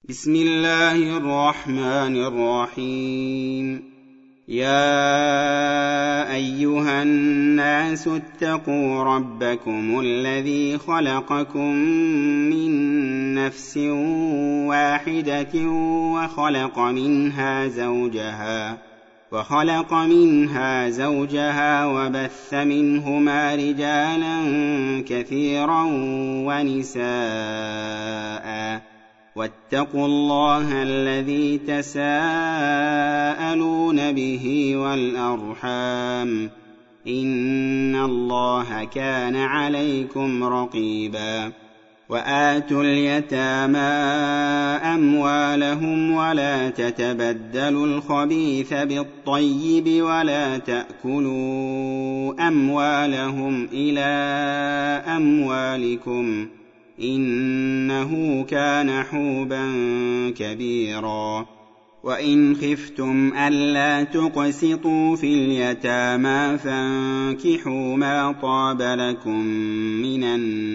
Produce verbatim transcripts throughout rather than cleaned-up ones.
بسم الله الرحمن الرحيم. يا أيها الناس اتقوا ربكم الذي خلقكم من نفس واحدة وخلق منها زوجها وخلق منها زوجها وبث منهما رجالا كثيرا ونساء واتقوا الله الذي تساءلون به والأرحام إن الله كان عليكم رقيبا. وآتوا اليتامى أموالهم ولا تتبدلوا الخبيث بالطيب ولا تأكلوا أموالهم إلى أموالكم إنه كان حوبا كبيرا. وإن خفتم ألا تقسطوا في اليتامى فانكحوا ما طاب لكم من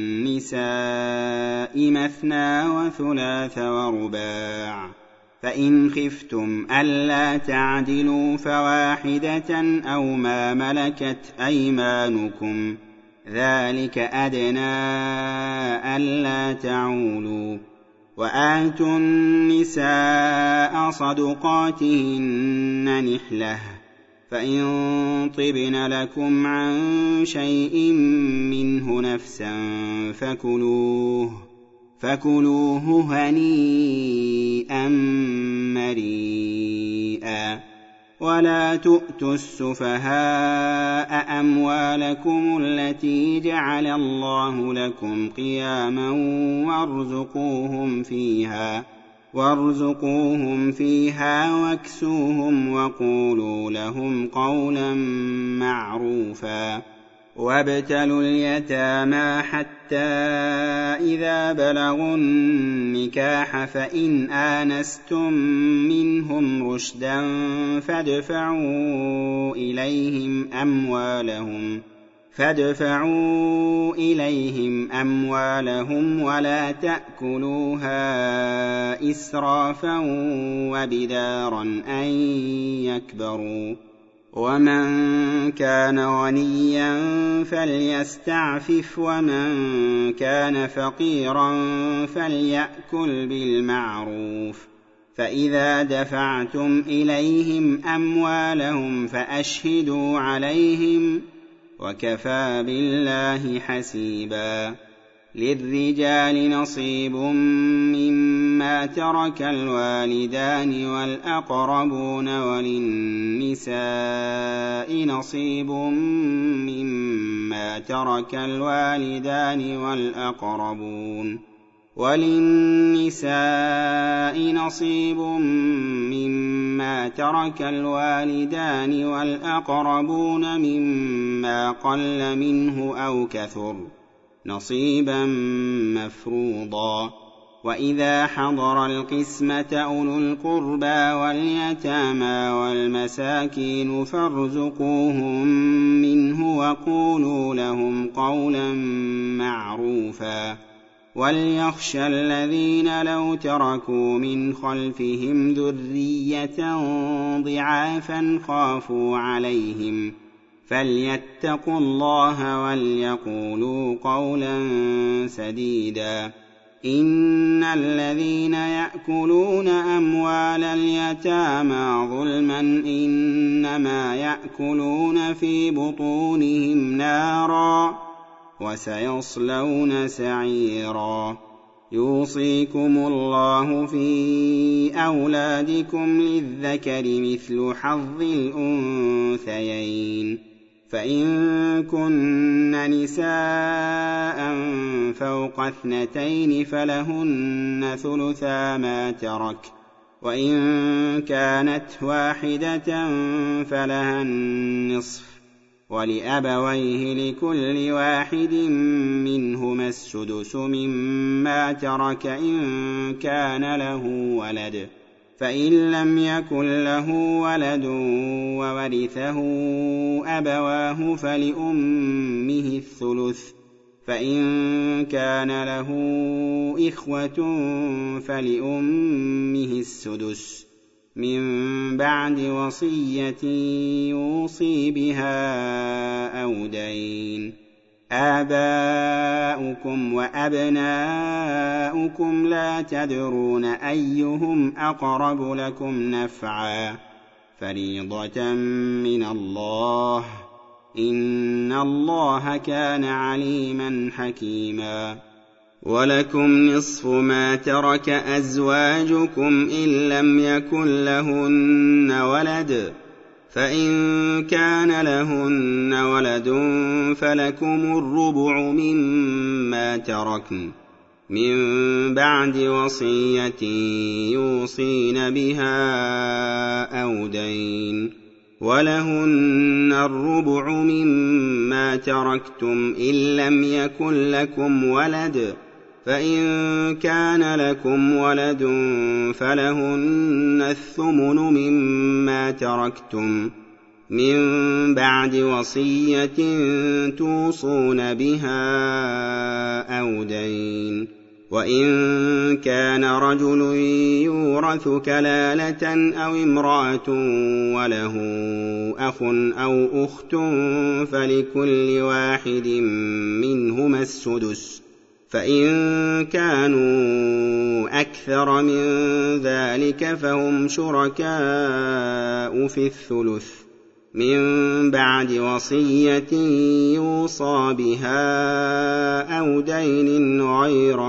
النساء مثنى وثلاث ورباع، فإن خفتم ألا تعدلوا فواحدة أو ما ملكت أيمانكم ذلك أدنى ألا تعولوا. وآتوا النساء صدقاتهن نحلة، فإن طبن لكم عن شيء منه نفسا فكلوه فكلوه هنيئا مريئا. ولا تؤتوا السفهاء أموالكم التي جعل الله لكم قياما وارزقوهم فيها وارزقوهم فيها واكسوهم وقولوا لهم قولا معروفا. وابتلوا اليتامى حتى إذا بلغوا النكاح فإن آنستم منهم رشدا فادفعوا إليهم أموالهم فادفعوا إليهم أموالهم ولا تأكلوها إسرافا وبدارا أن يكبروا. ومن كان غنيا فليستعفف ومن كان فقيرا فليأكل بالمعروف. فإذا دفعتم إليهم أموالهم فأشهدوا عليهم وكفى بالله حسيبا. للرجال نصيب مما ترك الوالدان والأقربون وللنساء نصيب مما ترك الوالدان والأقربون وللنساء نصيب مما ترك الوالدان والأقربون مما قل منه أو كثر نصيبا مفروضا. وإذا حضر القسمة أولو القربى واليتامى والمساكين فارزقوهم منه وقولوا لهم قولا معروفا. وليخشى الذين لو تركوا من خلفهم ذرية ضعافا خافوا عليهم فليتقوا الله وليقولوا قولا سديدا. إن الذين يأكلون أموال اليتامى ظلما إنما يأكلون في بطونهم نارا وسيصلون سعيرا. يوصيكم الله في أولادكم للذكر مثل حظ الأنثيين، فإن كن نساء فوق اثنتين فلهن ثلثا ما ترك، وإن كانت واحدة فلها النصف، ولأبويه لكل واحد منهما السدس مما ترك إن كان له ولد، فإن لم يكن له ولد وورثه أبواه فلأمه الثلث، فإن كان له إخوة فلأمه السدس من بعد وصية يوصي بها أو دين. آباؤكم وأبناؤكم لا تدرون أيهم أقرب لكم نفعا فريضة من الله إن الله كان عليما حكيما. ولكم نصف ما ترك أزواجكم إن لم يكن لهن ولد فإن كان لهن ولد فلكم الربع مما تركن من بعد وصية يوصين بها أو دين. ولهن الربع مما تركتم إن لم يكن لكم ولد فإن كان لكم ولد فلهن الثمن مما تركتم من بعد وصية توصون بها أو دين. وإن كان رجل يورث كلالة أو امرأة وله أخ أو أخت فلكل واحد منهما السدس فإن كانوا أكثر من ذلك فهم شركاء في الثلث من بعد وصية يوصى بها أو دين غير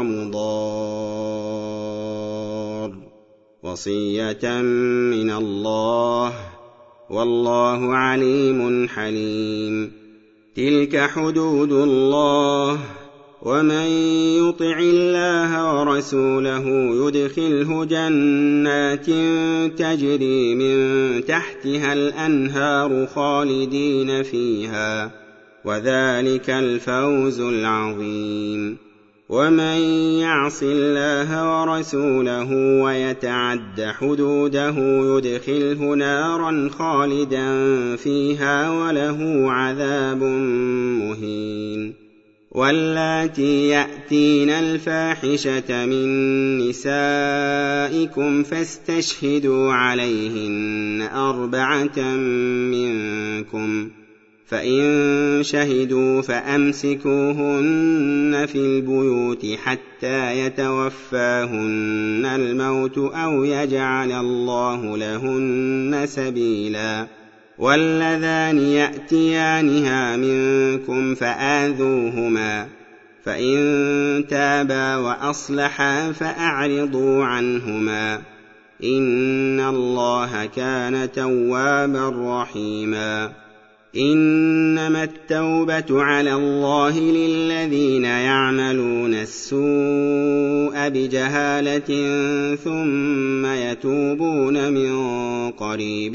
مضار وصية من الله والله عليم حليم. تلك حدود الله ومن يطع الله ورسوله يدخله جنات تجري من تحتها الأنهار خالدين فيها وذلك الفوز العظيم. ومن يعص الله ورسوله ويتعد حدوده يدخله نارا خالدا فيها وله عذاب مهين. واللاتي يأتين الفاحشة من نسائكم فاستشهدوا عليهن أربعة منكم فإن شهدوا فأمسكوهن في البيوت حتى يتوفاهن الموت أو يجعل الله لهن سبيلا. واللذان يأتيانها منكم فآذوهما فإن تابا وأصلحا فأعرضوا عنهما إن الله كان توابا رحيما. إنما التوبة على الله للذين يعملون السوء بجهالة ثم يتوبون من قريب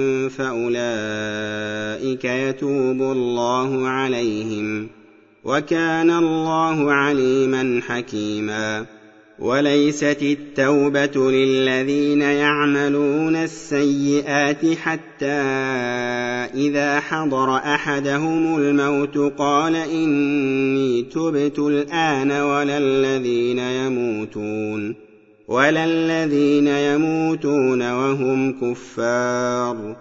فأولئك يتوب الله عليهم وكان الله عليما حكيما. وليست التوبة للذين يعملون السيئات حتى إذا حضر أحدهم الموت قال إني تبت الآن ولا الذين يموتون ولا الذين يموتون وهم كفار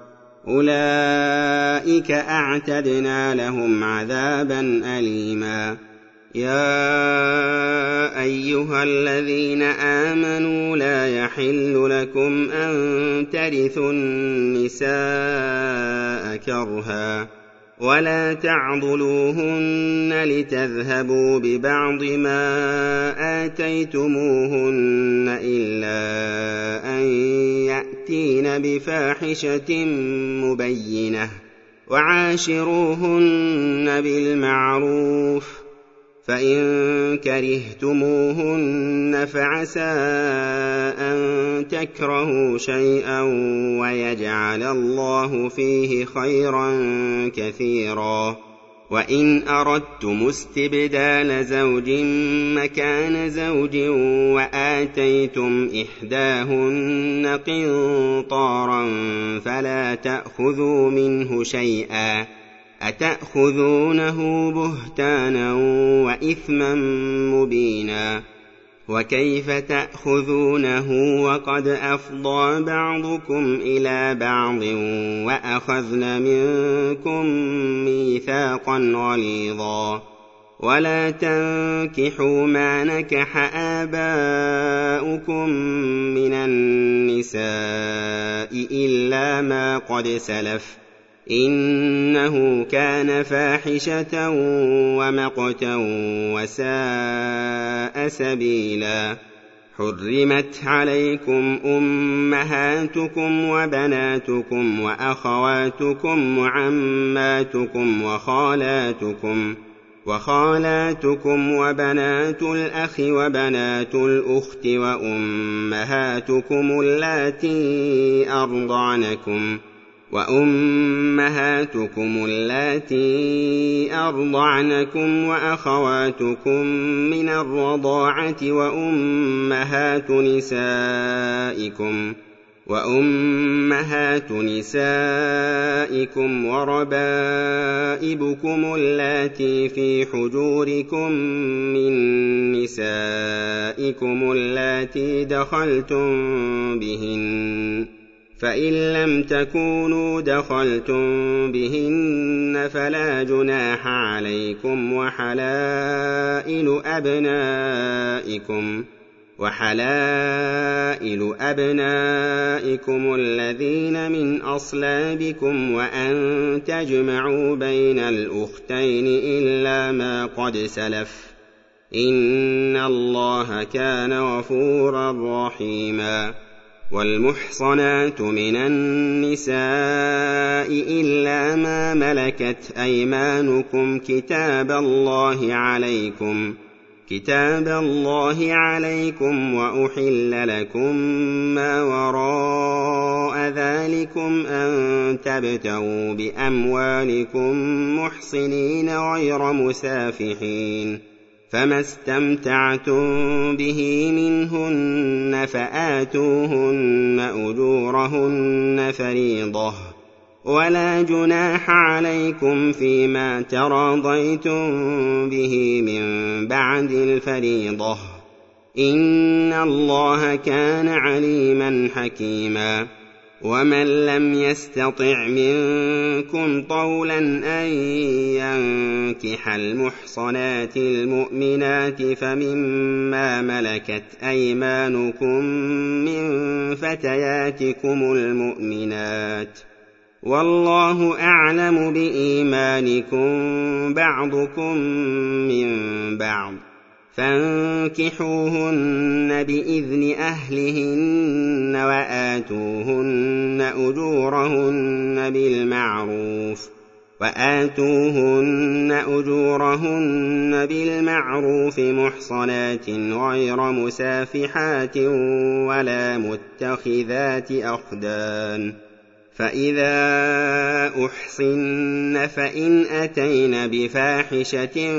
أولئك أعتدنا لهم عذابا أليما. يا أيها الذين آمنوا لا يحل لكم أن ترثوا النساء كرها ولا تعضلوهن لتذهبوا ببعض ما آتيتموهن إلا أن يأتين بفاحشة مبينة وعاشروهن بالمعروف فإن كرهتموهن فعسى أن تكرهوا شيئا ويجعل الله فيه خيرا كثيرا. وإن أردتم استبدال زوج مكان زوج وآتيتم إحداهن قنطارا فلا تأخذوا منه شيئا أتأخذونه بهتانا وإثما مبينا وكيف تأخذونه وقد أفضى بعضكم إلى بعض وأخذن منكم ميثاقا غليظا ولا تنكحوا ما نكح آباؤكم من النساء إلا ما قد سلف إنه كان فاحشة ومقتا وساء سبيلا حرمت عليكم أمهاتكم وبناتكم وأخواتكم وعماتكم وخالاتكم وخالاتكم وبنات الأخ وبنات الأخت وأمهاتكم اللاتي أرضعنكم وأمهاتكم اللاتي أرضعنكم وأخواتكم من الرضاعة وأمهات نسائكم وأمهات نسائكم وربائبكم اللاتي في حجوركم من نسائكم اللاتي دخلتم بهن فإن لم تكونوا دخلتم بهن فلا جناح عليكم وحلائل أبنائكم وحلائل أبنائكم الذين من أصلابكم وأن تجمعوا بين الأختين إلا ما قد سلف إن الله كان غفورا رحيما والمحصنات من النساء إلا ما ملكت أيمانكم كتاب الله عليكم كتاب الله عليكم وأحل لكم ما وراء ذلكم أن تبتغوا بأموالكم محصنين غير مسافحين فما استمتعتم به منهن فآتوهن أجورهن فريضة ولا جناح عليكم فيما تراضيتم به من بعد الفريضة إن الله كان عليما حكيما ومن لم يستطع منكم طولا أن ينكح المحصنات المؤمنات فمما ملكت أيمانكم من فتياتكم المؤمنات والله أعلم بإيمانكم بعضكم من بعض فانكحوهن بإذن أهلهن وآتوهن أجورهن بالمعروف وآتوهن أجورهن بالمعروف محصنات غير مسافحات ولا متخذات أخدان فإذا أحصن فإن أتين بفاحشة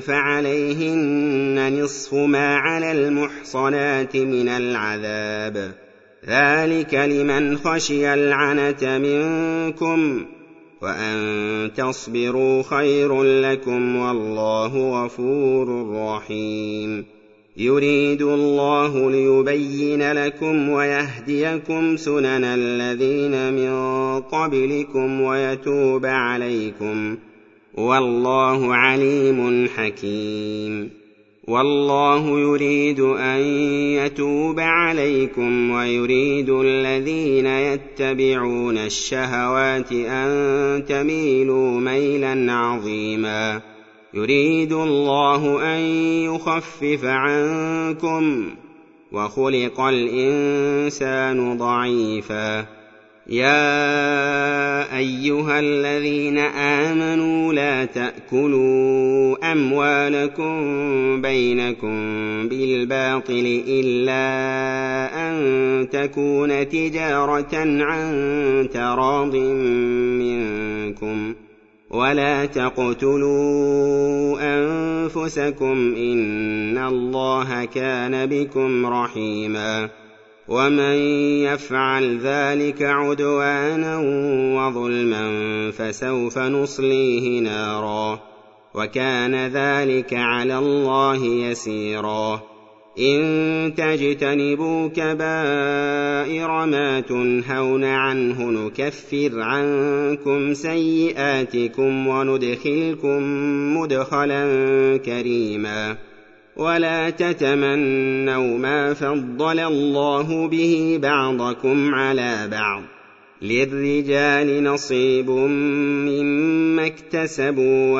فعليهن نصف ما على المحصنات من العذاب ذلك لمن خشي العنة منكم وأن تصبروا خير لكم والله غفور رحيم يريد الله ليبين لكم ويهديكم سنن الذين من قبلكم ويتوب عليكم والله عليم حكيم والله يريد أن يتوب عليكم ويريد الذين يتبعون الشهوات أن تميلوا ميلا عظيما يريد الله أن يخفف عنكم وخلق الإنسان ضعيفا يا أيها الذين آمنوا لا تأكلوا أموالكم بينكم بالباطل إلا أن تكون تجارة عن تراض منكم ولا تقتلوا أنفسكم إن الله كان بكم رحيما ومن يفعل ذلك عدوانا وظلما فسوف نصليه نارا وكان ذلك على الله يسيرا إن تجتنبوا كبائر ما تنهون عنه نكفر عنكم سيئاتكم وندخلكم مدخلا كريما ولا تتمنوا ما فضل الله به بعضكم على بعض للرجال نصيب مما اكتسبوا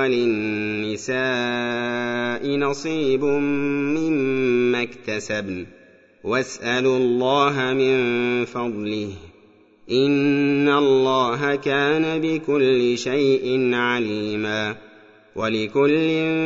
وللنساء نصيب مما اكتسبن واسألوا الله من فضله إن الله كان بكل شيء عليما ولكل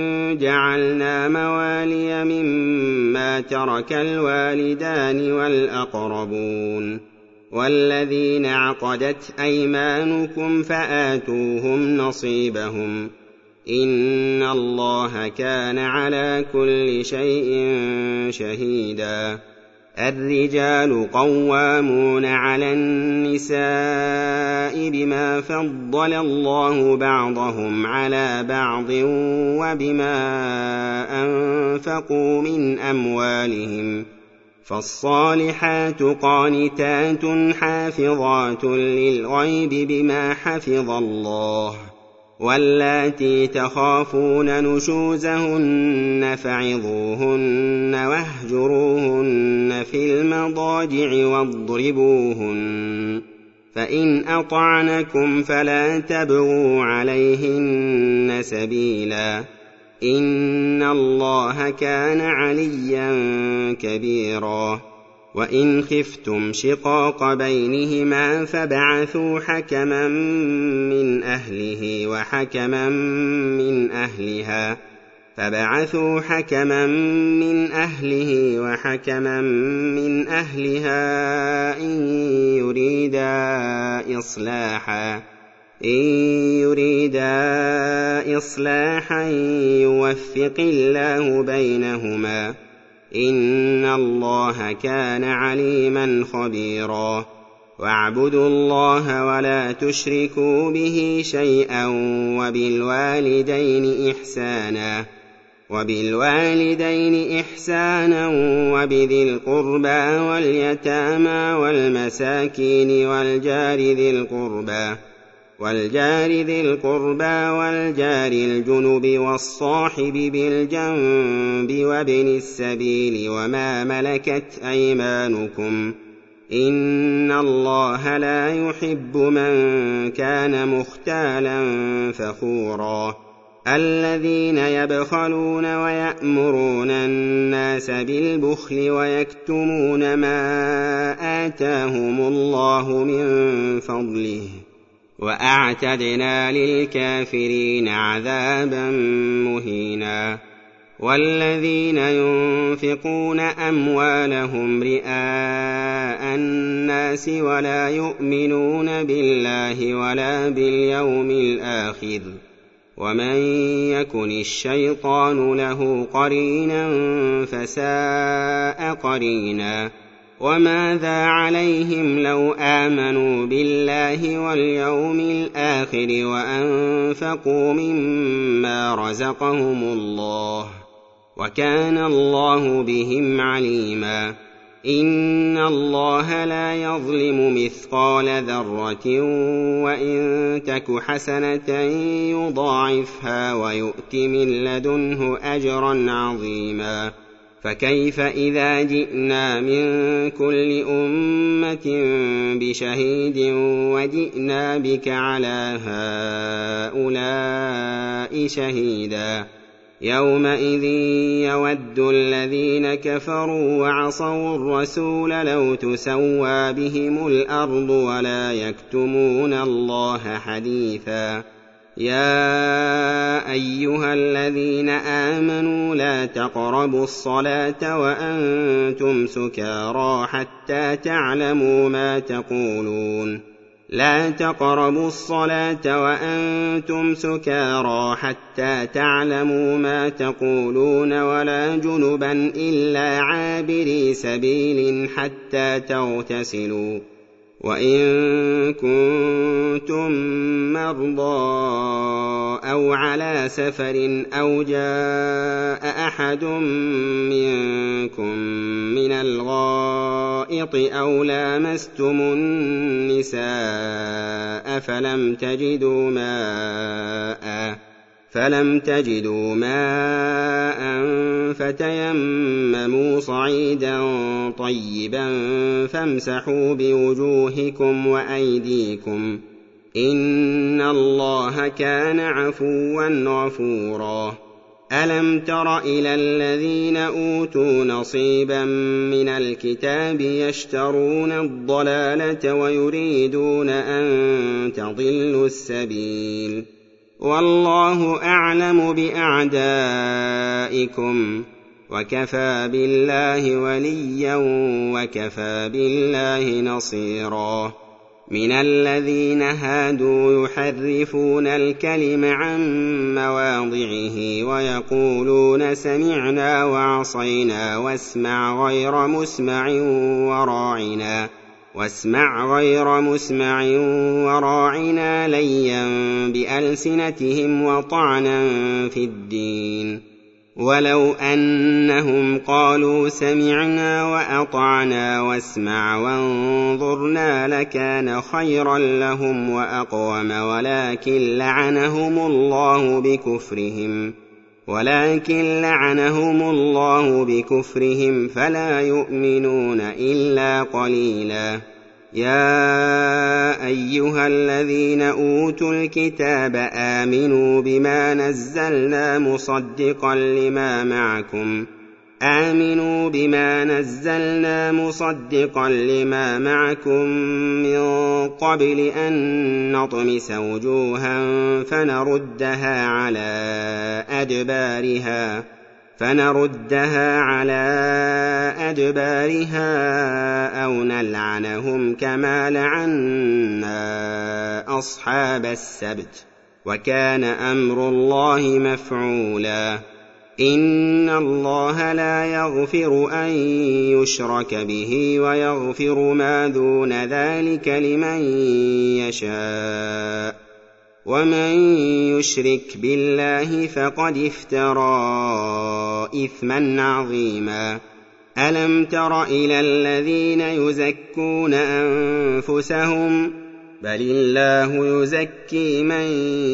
جعلنا موالي مما ترك الوالدان والأقربون والذين عقدت أيمانكم فآتوهم نصيبهم إن الله كان على كل شيء شهيدا الرجال قوامون على النساء بما فضل الله بعضهم على بعض وبما أنفقوا من أموالهم فالصالحات قانتات حافظات للغيب بما حفظ الله واللاتي تخافون نشوزهن فعظوهن واهجروهن في المضاجع واضربوهن فإن أطعنكم فلا تبغوا عليهن سبيلا إن الله كان عليا كبيرا وإن خفتم شقاق بينهما فابعثوا حكما من أهله وحكما من أهلها فابعثوا حكما من أهله وحكما من أهلها إن يريدا إصلاحا إن يريدا إصلاحا يوفق الله بينهما إن الله كان عليما خبيرا واعبدوا الله ولا تشركوا به شيئا وبالوالدين إحسانا وبالوالدين إحسانا وبذي القربى واليتامى والمساكين والجار ذي القربى والجار ذي القربى والجار الجنب والصاحب بالجنب وابن السبيل وما ملكت أيمانكم إن الله لا يحب من كان مختالا فخورا الذين يبخلون ويأمرون الناس بالبخل ويكتمون ما آتاهم الله من فضله وأعتدنا للكافرين عذابا مهينا والذين ينفقون أموالهم رئاء الناس ولا يؤمنون بالله ولا باليوم الآخر ومن يكن الشيطان له قرينا فساء قرينا وماذا عليهم لو آمنوا بالله واليوم الآخر وأنفقوا مما رزقهم الله وكان الله بهم عليما إن الله لا يظلم مثقال ذرة وإن تك حسنة يضاعفها ويؤت من لدنه أجرا عظيما فكيف إذا جئنا من كل أمة بشهيد وجئنا بك على هؤلاء شهيدا يومئذ يود الذين كفروا وعصوا الرسول لو تسوى بهم الأرض ولا يكتمون الله حديثا يا أيها الذين آمنوا لا تقربوا الصلاة وأنتم سكارى حتى تعلموا ما تقولون لا تقربوا الصلاة وأنتم سكارى حتى تعلموا ما تقولون ولا جنبا إلا عابري سبيل حتى تغتسلوا وإن كنتم مرضى أو على سفر أو جاء أحد منكم من الغائط أو لامستم النساء فلم تجدوا ماء فلم تجدوا ماء فتيمموا صعيدا طيبا فامسحوا بوجوهكم وأيديكم إن الله كان عفوا غفورا. ألم تر إلى الذين أوتوا نصيبا من الكتاب يشترون الضلالة ويريدون أن تضلوا السبيل والله أعلم بأعدائكم وكفى بالله وليا وكفى بالله نصيرا. من الذين هادوا يحرفون الكلم عن مواضعه ويقولون سمعنا وعصينا واسمع غير مسمع وراعنا واسمع غير مسمع وراعنا ليا بألسنتهم وطعنا في الدين ولو أنهم قالوا سمعنا وأطعنا واسمع وانظرنا لكان خيرا لهم وأقوم ولكن لعنهم الله بكفرهم ولكن لعنهم الله بكفرهم فلا يؤمنون إلا قليلا. يا أيها الذين أوتوا الكتاب آمنوا بما نزلنا مصدقا لما معكم آمنوا بما نزلنا مصدقا لما معكم من قبل أن نطمس وجوها فنردها على أدبارها فنردها على أدبارها أو نلعنهم كما لعنا أصحاب السبت وكان أمر الله مفعولا. إن الله لا يغفر أن يشرك به ويغفر ما دون ذلك لمن يشاء ومن يشرك بالله فقد افترى إثما عظيما. ألم تر إلى الذين يزكون أنفسهم بل الله يزكي من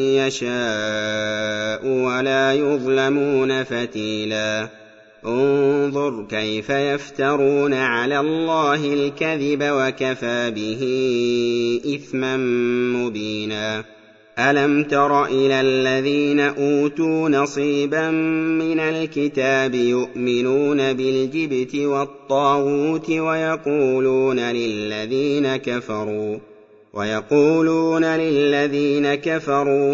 يشاء ولا يظلمون فتيلا. انظر كيف يفترون على الله الكذب وكفى به إثما مبينا. ألم تر إلى الذين أوتوا نصيبا من الكتاب يؤمنون بالجبت والطاغوت ويقولون للذين كفروا ويقولون للذين كفروا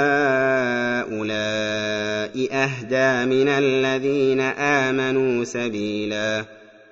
هؤلاء أهدى من الذين آمنوا سبيلا.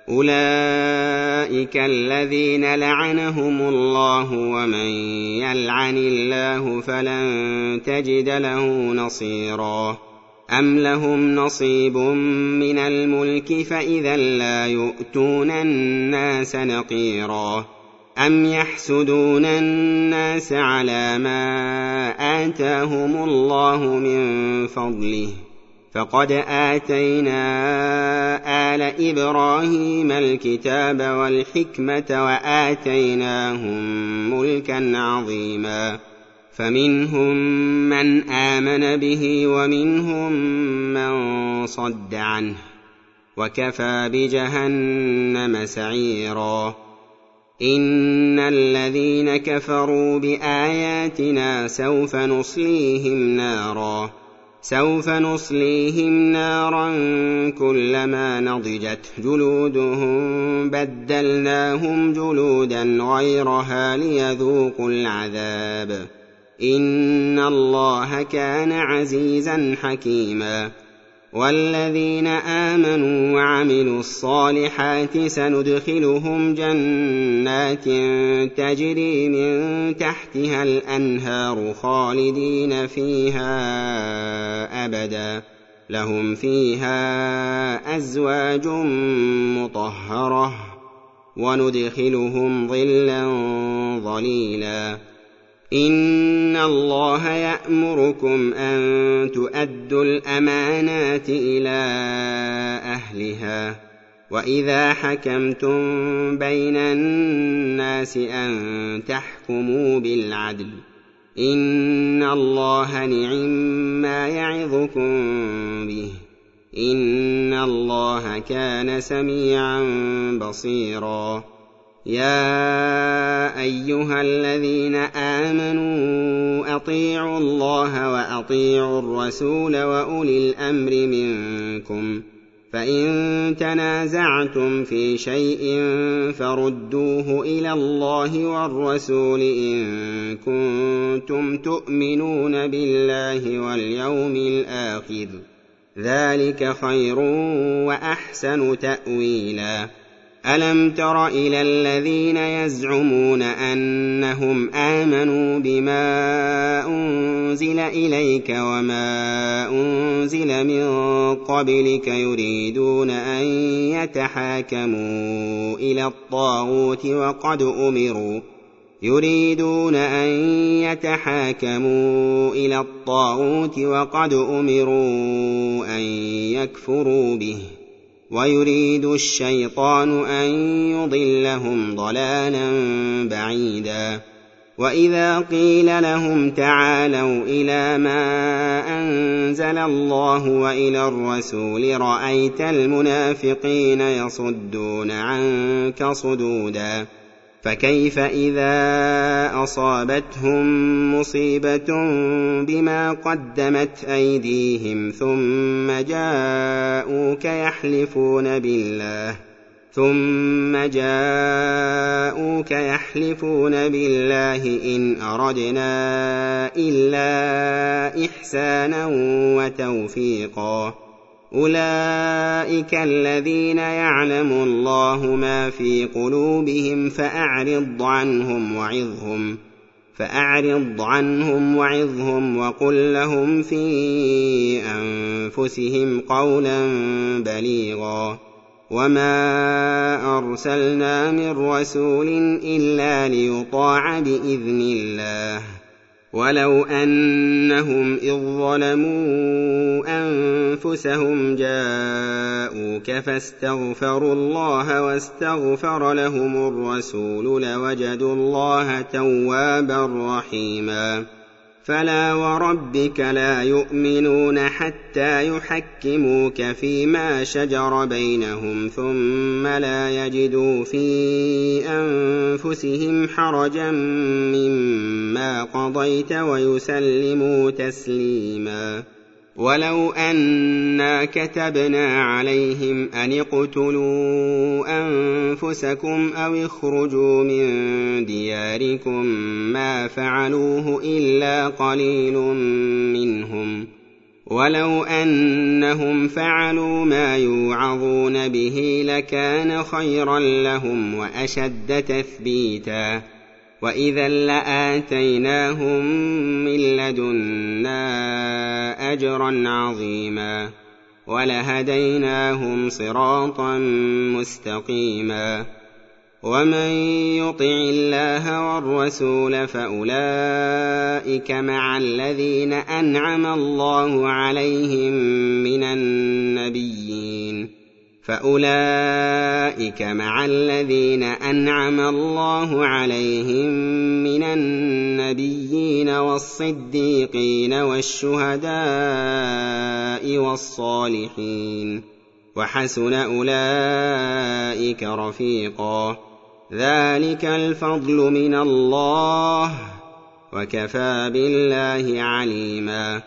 أولئك الذين لعنهم الله ومن يلعن الله فلن تجد له نصيرا. أم لهم نصيب من الملك فإذا لا يؤتون الناس نقيرا. أم يحسدون الناس على ما آتاهم الله من فضله فقد آتينا آل إبراهيم الكتاب والحكمة وآتيناهم ملكا عظيما. فمنهم من آمن به ومنهم من صد عنه وكفى بجهنم سعيرا. إن الذين كفروا بآياتنا سوف نصليهم نارا سوف نصليهم نارا كلما نضجت جلودهم بدلناهم جلودا غيرها ليذوقوا العذاب إن الله كان عزيزا حكيما. والذين آمنوا وعملوا الصالحات سندخلهم جنات تجري من تحتها الأنهار خالدين فيها أبدا لهم فيها أزواج مطهرة وندخلهم ظلا ظليلا إن الله يأمركم أن تؤدوا الأمانات إلى أهلها وإذا حكمتم بين الناس أن تحكموا بالعدل إن الله نعم-ما يعظكم به إن الله كان سميعا بصيرا يا أيها الذين آمنوا أطيعوا الله وأطيعوا الرسول وأولي الأمر منكم فإن تنازعتم في شيء فردوه إلى الله والرسول إن كنتم تؤمنون بالله واليوم الآخر ذلك خير وأحسن تأويلا ألم تر إلى الذين يزعمون أنهم آمنوا بما أنزل إليك وما أنزل من قبلك يريدون أن يتحاكموا إلى الطاغوت وقد أمروا يريدون أن يتحاكموا إلى الطاغوت وقد أمروا أن يكفروا به ويريد الشيطان أن يضلهم ضلالا بعيدا وإذا قيل لهم تعالوا إلى ما أنزل الله وإلى الرسول رأيت المنافقين يصدون عنك صدودا فكيف إذا أصابتهم مصيبة بما قدمت أيديهم ثم جاءوك يحلفون بالله ثم جاءوك يحلفون بالله إن أردنا إلا إحسانا وتوفيقا أولئك الذين يعلم الله ما في قلوبهم فأعرض عنهم وعظهم فأعرض عنهم وعظهم وقل لهم في أنفسهم قولا بليغا وما أرسلنا من رسول إلا ليطاع بإذن الله ولو أنهم إذ ظلموا أنفسهم جاءوك فاستغفروا الله واستغفر لهم الرسول لوجدوا الله توابا رحيما فلا وربك لا يؤمنون حتى يحكموك فيما شجر بينهم ثم لا يجدوا في أنفسهم حرجا مما قضيت ويسلموا تسليما ولو أنا كتبنا عليهم أن اقتلوا أنفسكم أو اخرجوا من دياركم ما فعلوه إلا قليل منهم ولو أنهم فعلوا ما يوعظون به لكان خيرا لهم وأشد تثبيتا وإذا لآتيناهم من لدنا أجرا عظيما ولهديناهم صراطا مستقيما ومن يطع الله والرسول فأولئك مع الذين أنعم الله عليهم من النبيين فأولئك مع الذين أنعم الله عليهم من النبيين والصديقين والشهداء والصالحين وحسن أولئك رفيقا ذلك الفضل من الله وكفى بالله عليما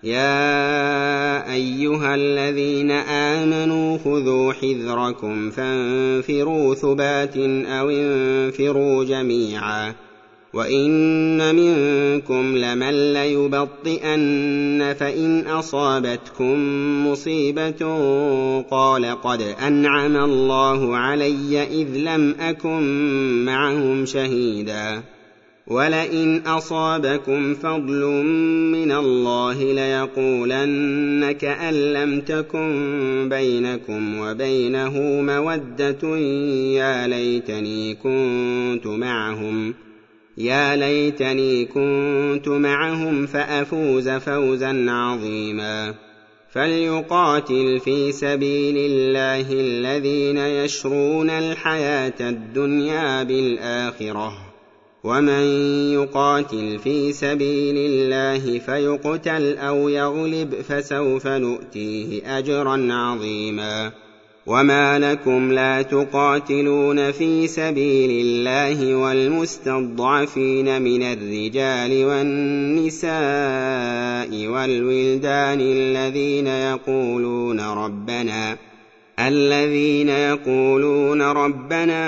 يا أيها الذين آمنوا خذوا حذركم فانفروا ثبات أو انفروا جميعا وإن منكم لمن ليبطئن فإن أصابتكم مصيبة قال قد أنعم الله علي إذ لم أكن معهم شهيدا ولئن أصابكم فضل من الله ليقولن كأن لم تكن بينكم وبينه مودة يا ليتني كنت معهم يا ليتني كنت معهم فأفوز فوزا عظيما فليقاتل في سبيل الله الذين يشرون الحياة الدنيا بالآخرة ومن يقاتل في سبيل الله فيقتل أو يغلب فسوف نؤتيه أجرا عظيما وما لكم لا تقاتلون في سبيل الله والمستضعفين من الرجال والنساء والولدان الذين يقولون ربنا الذين يقولون ربنا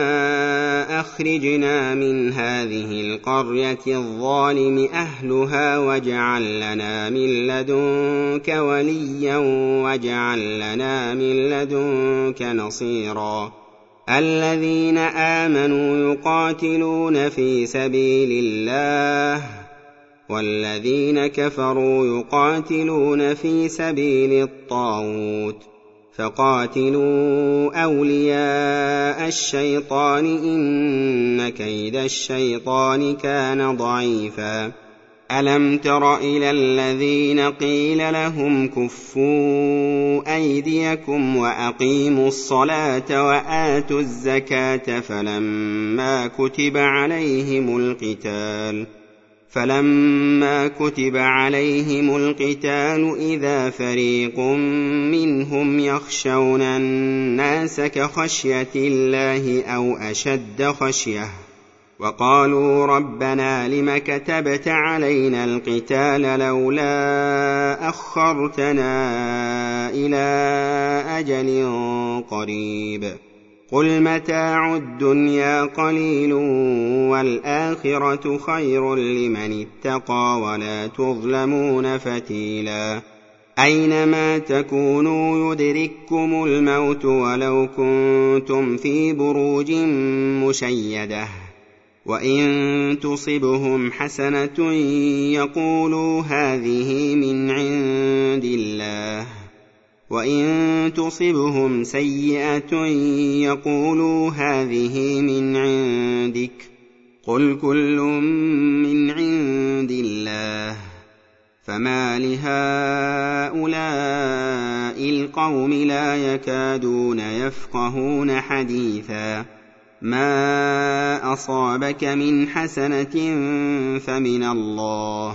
أخرجنا من هذه القرية الظالم أهلها واجعل لنا من لدنك وليا واجعل لنا من لدنك نصيرا الذين آمنوا يقاتلون في سبيل الله والذين كفروا يقاتلون في سبيل الطاغوت فقاتلوا أولياء الشيطان إن كيد الشيطان كان ضعيفا ألم تر إلى الذين قيل لهم كفوا أيديكم وأقيموا الصلاة وآتوا الزكاة فلما كتب عليهم القتال فلما كتب عليهم القتال إذا فريق منهم يخشون الناس كخشية الله أو أشد خشية وقالوا ربنا لم كتبت علينا القتال لولا أخرتنا إلى أجل قريب قل متاع الدنيا قليل والآخرة خير لمن اتقى ولا تظلمون فتيلا أينما تكونوا يدرككم الموت ولو كنتم في بروج مشيدة وإن تصبهم حسنة يقولوا هذه من عند الله وإن تصبهم سيئة يقولوا هذه من عندك قل كل من عند الله فما لهؤلاء القوم لا يكادون يفقهون حديثا ما أصابك من حسنة فمن الله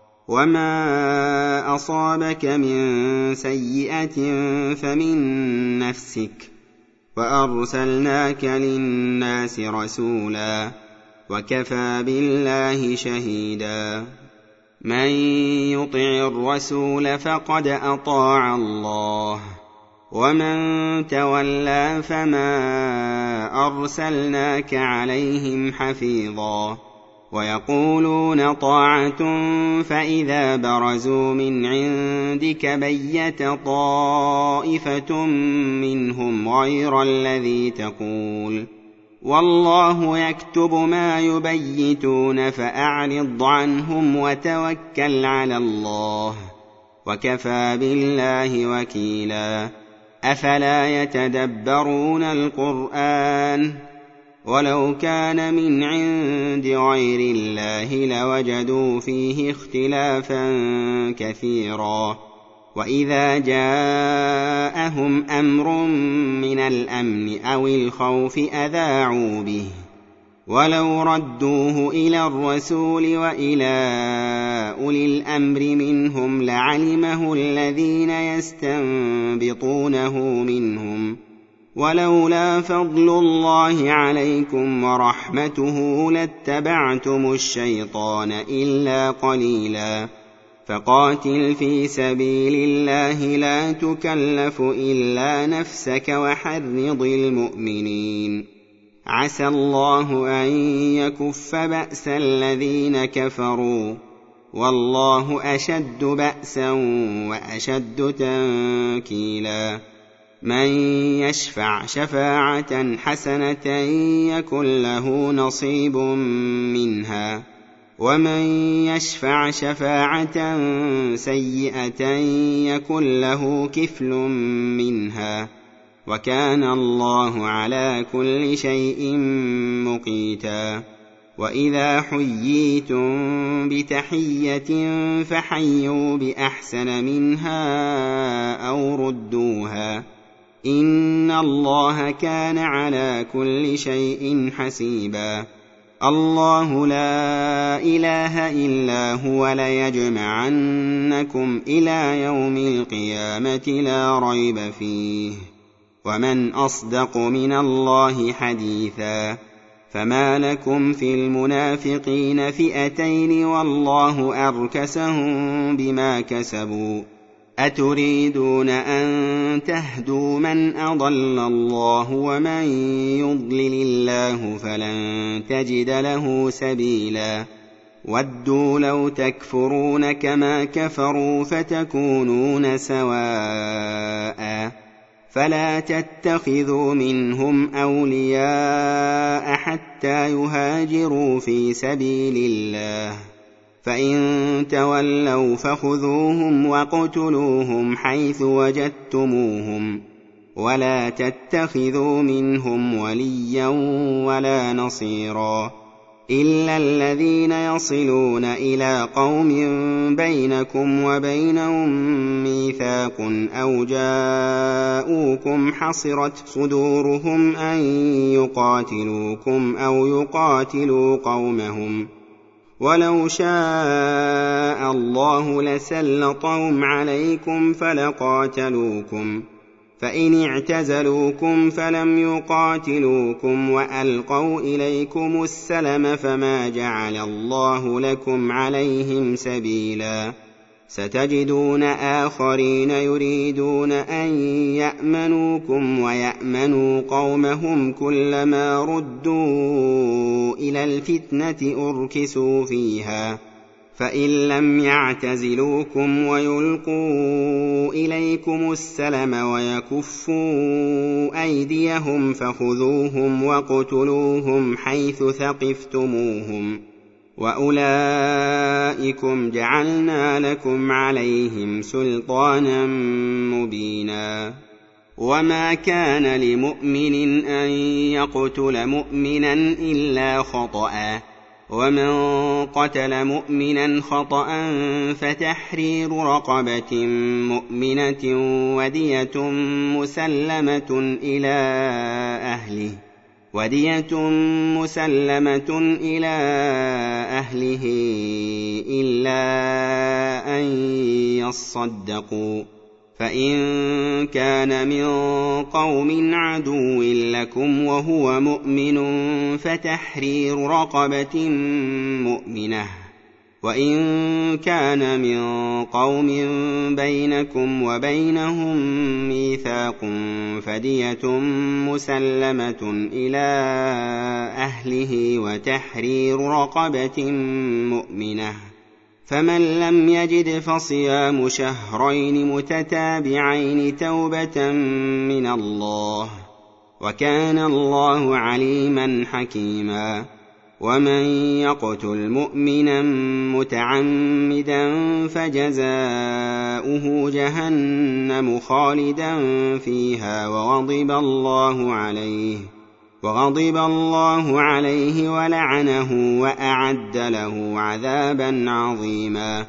وما أصابك من سيئة فمن نفسك وأرسلناك للناس رسولا وكفى بالله شهيدا من يطع الرسول فقد أطاع الله ومن تولى فما أرسلناك عليهم حفيظا ويقولون طاعة فإذا برزوا من عندك بيت طائفة منهم غير الذي تقول والله يكتب ما يبيتون فأعرض عنهم وتوكل على الله وكفى بالله وكيلا أفلا يتدبرون القرآن ولو كان من عند غير الله لوجدوا فيه اختلافا كثيرا وإذا جاءهم أمر من الأمن أو الخوف أذاعوا به ولو ردوه إلى الرسول وإلى أولي الأمر منهم لعلمه الذين يستنبطونه منهم ولولا فضل الله عليكم ورحمته لاتبعتم الشيطان إلا قليلا فقاتل في سبيل الله لا تكلف إلا نفسك وحرض المؤمنين عسى الله أن يكف بأس الذين كفروا والله أشد بأسا وأشد تنكيلا من يشفع شفاعة حسنة يكن له نصيب منها ومن يشفع شفاعة سيئة يكن له كفل منها وكان الله على كل شيء مقيتا وإذا حييتم بتحية فحيوا بأحسن منها أو ردوها إن الله كان على كل شيء حسيبا الله لا إله إلا هو ليجمعنكم إلى يوم القيامة لا ريب فيه ومن أصدق من الله حديثا فما لكم في المنافقين فئتين والله أركسهم بما كسبوا أتريدون أن تهدوا من أضل الله ومن يضلل الله فلن تجد له سبيلا ودوا لو تكفرون كما كفروا فتكونون سواء فلا تتخذوا منهم أولياء حتى يهاجروا في سبيل الله فإن تولوا فخذوهم وقتلوهم حيث وجدتموهم ولا تتخذوا منهم وليا ولا نصيرا إلا الذين يصلون إلى قوم بينكم وبينهم ميثاق أو جاءوكم حصرت صدورهم أن يقاتلوكم أو يقاتلوا قومهم ولو شاء الله لسلطهم عليكم فلقاتلوكم فإن اعتزلوكم فلم يقاتلوكم وألقوا إليكم السلم فما جعل الله لكم عليهم سبيلا ستجدون آخرين يريدون أن يأمنوكم ويأمنوا قومهم كلما ردوا إلى الفتنة أركسوا فيها فإن لم يعتزلوكم ويلقوا إليكم السلم ويكفوا أيديهم فخذوهم وقتلوهم حيث ثقفتموهم وأولئكم جعلنا لكم عليهم سلطانا مبينا وما كان لمؤمن أن يقتل مؤمنا إلا خطأ ومن قتل مؤمنا خطأ فتحرير رقبة مؤمنة ودية مسلمة إلى أهله ودية مسلمة إلى أهله إلا أن يصدقوا فإن كان من قوم عدو لكم وهو مؤمن فتحرير رقبة مؤمنة وإن كان من قوم بينكم وبينهم ميثاق فدية مسلمة إلى أهله وتحرير رقبة مؤمنة فمن لم يجد فصيام شهرين متتابعين توبة من الله وكان الله عليما حكيما ومن يقتل مؤمنا متعمدا فجزاؤه جهنم خالدا فيها وغضب الله عليه وغضب الله عليه ولعنه وأعد له عذابا عظيما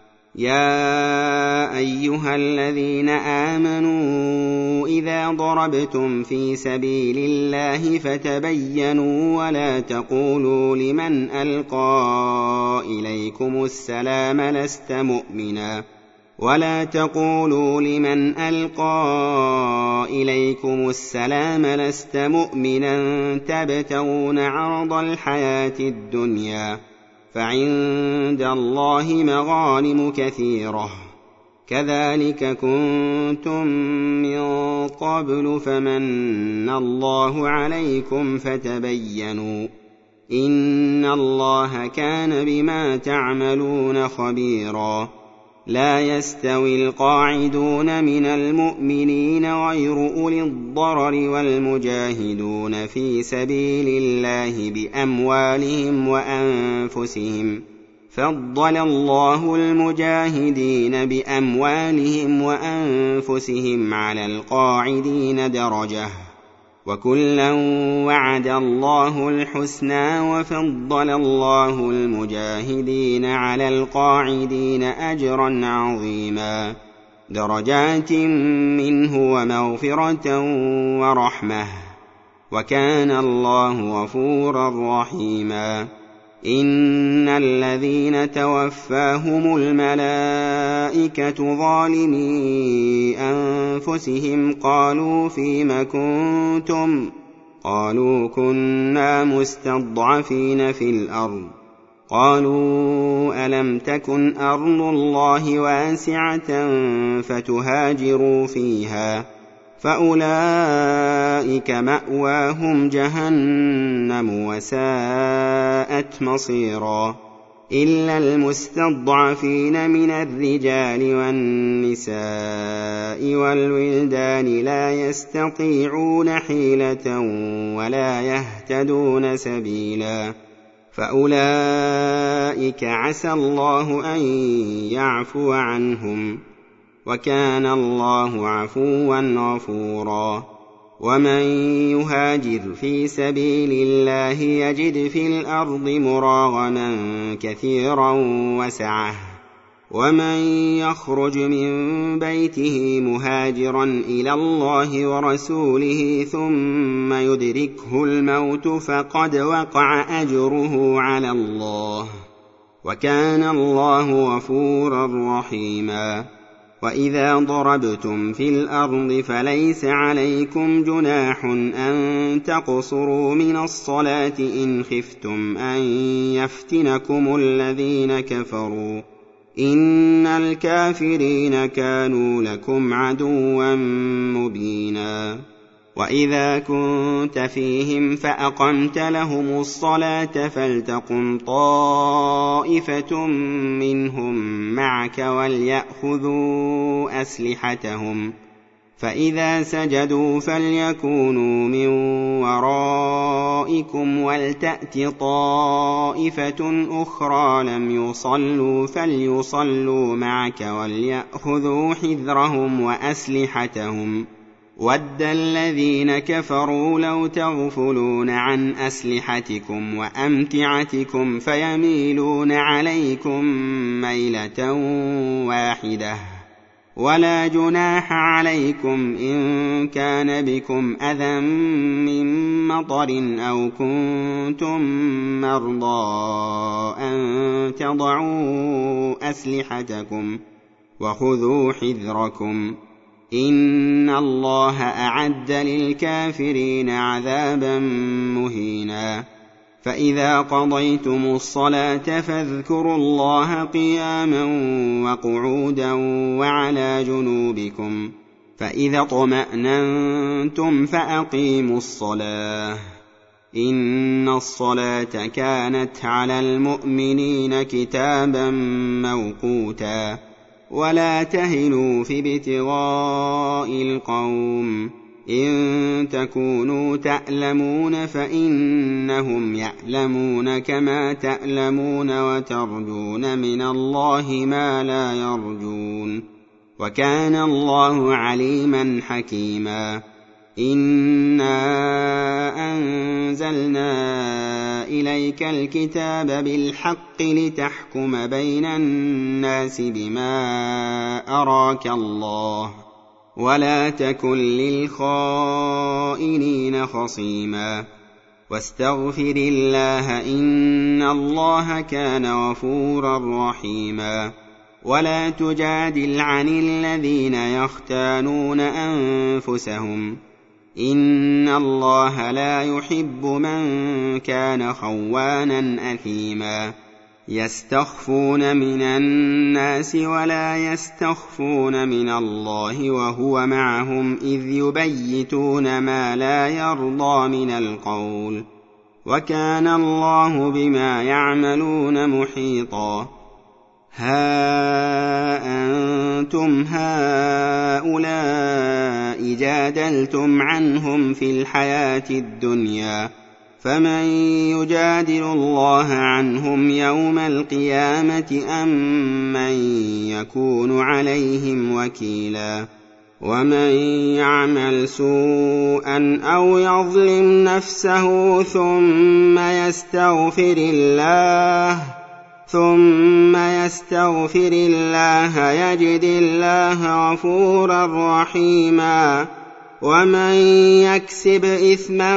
يا أيها الذين آمنوا إذا ضربتم في سبيل الله فتبينوا ولا تقولوا لمن ألقى إليكم السلام لست مؤمنا ولا تقولوا لمن ألقى إليكم السلام لست مؤمنا تبتغون عرض الحياة الدنيا فعند الله مغانم كثيرة كذلك كنتم من قبل فمن الله عليكم فتبينوا إن الله كان بما تعملون خبيرا. لا يستوي القاعدون من المؤمنين غير أولي الضرر والمجاهدون في سبيل الله بأموالهم وأنفسهم، فضل الله المجاهدين بأموالهم وأنفسهم على القاعدين درجة، وكلا وعد الله الحسنى، وفضل الله المجاهدين على القاعدين أجرا عظيما، درجات منه ومغفرة ورحمة، وكان الله غفورا رحيما. إن الذين توفاهم الملائكة ظالمي أنفسهم قالوا فيم كنتم؟ قالوا كنا مستضعفين في الأرض. قالوا ألم تكن أرض الله واسعة فتهاجروا فيها؟ فأولئك مأواهم جهنم وساءت مصيرا. إلا المستضعفين من الرجال والنساء والولدان لا يستطيعون حيلة ولا يهتدون سبيلا، فأولئك عسى الله أن يعفو عنهم، وكان الله عفوا غفورا. ومن يهاجر في سبيل الله يجد في الأرض مراغما كثيرا وسعة، ومن يخرج من بيته مهاجرا إلى الله ورسوله ثم يدركه الموت فقد وقع أجره على الله، وكان الله غفورا رحيما. وإذا ضربتم في الأرض فليس عليكم جناح أن تقصروا من الصلاة إن خفتم أن يفتنكم الذين كفروا، إن الكافرين كانوا لكم عدوا مبينا. وإذا كنت فيهم فأقمت لهم الصلاة فلتقم طائفة منهم معك وليأخذوا أسلحتهم، فإذا سجدوا فليكونوا من ورائكم ولتأت طائفة أخرى لم يصلوا فليصلوا معك وليأخذوا حذرهم وأسلحتهم. وَدَّ الَّذِينَ كَفَرُوا لَوْ تَغْفُلُونَ عَنْ أَسْلِحَتِكُمْ وَأَمْتِعَتِكُمْ فَيَمِيلُونَ عَلَيْكُمْ مَيْلَةً وَاحِدَةً. وَلَا جُنَاحَ عَلَيْكُمْ إِن كَانَ بِكُمْ أَذًى مِّن مَّطَرٍ أَوْ كُنتُم مَّرْضَىٰ أَن تَضَعُوا أَسْلِحَتَكُمْ وَخُذُوا حِذْرَكُمْ، إن الله أعد للكافرين عذابا مهينا. فإذا قضيتم الصلاة فاذكروا الله قياما وقعودا وعلى جنوبكم، فإذا اطمأننتم فأقيموا الصلاة، إن الصلاة كانت على المؤمنين كتابا موقوتا. ولا تهنوا في ابتغاء القوم، إن تكونوا تألمون فإنهم يألمون كما تألمون وترجون من الله ما لا يرجون، وكان الله عليما حكيما. إنا أنزلنا إليك الكتاب بالحق لتحكم بين الناس بما أراك الله، ولا تكن للخائنين خصيما، واستغفر الله إن الله كان غفورا رحيما. ولا تجادل عن الذين يختانون أنفسهم، إن الله لا يحب من كان خوانا أثيما. يستخفون من الناس ولا يستخفون من الله وهو معهم إذ يبيتون ما لا يرضى من القول وكان الله بما يعملون محيطا. ها أنتم هؤلاء جادلتم عنهم في الحياة الدنيا فمن يجادل الله عنهم يوم القيامة أم من يكون عليهم وكيلا. ومن يعمل سوءا أو يظلم نفسه ثم يستغفر الله ثم يستغفر الله يجد الله غفورا رحيما. ومن يكسب إثما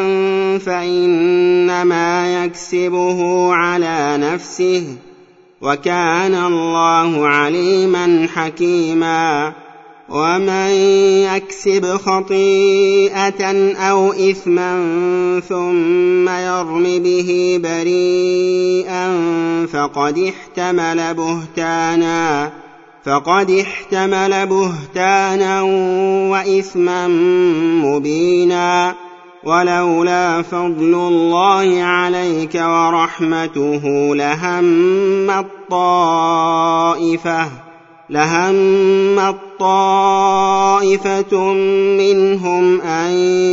فإنما يكسبه على نفسه وكان الله عليما حكيما. ومن يكسب خطيئة أو إثما ثم يرم به بريئا فقد احتمل بهتانا فقد احتمل بهتانا وإثما مبينا. ولولا فضل الله عليك ورحمته لهمت طائفة لهمت طائفة منهم أن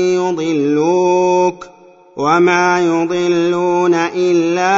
يضلوك وما يضلون إلا